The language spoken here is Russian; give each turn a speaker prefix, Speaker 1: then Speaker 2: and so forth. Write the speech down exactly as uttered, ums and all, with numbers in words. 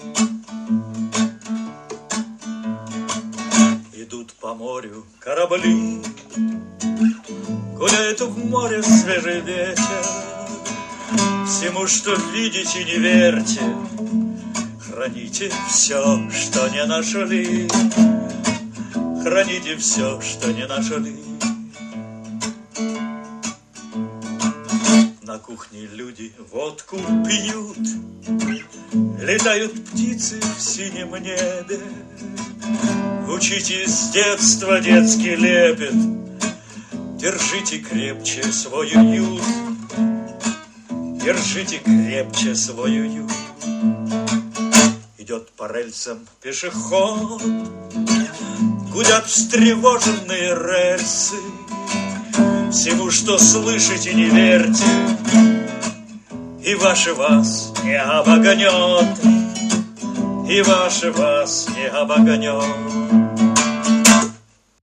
Speaker 1: Идут по морю корабли, гуляет в море свежий ветер. Всему, что видите, не верьте, храните все, что не нашли. Храните все, что не нашли. На кухне люди водку пьют, летают птицы в синем небе. Учите с детства детский лепет, держите крепче свой уют. Держите крепче свой уют. Идет по рельсам пешеход, гудят встревоженные рельсы. Всему, что слышите, не верьте, и ваше вас не обогнет, и ваше вас не обогнет.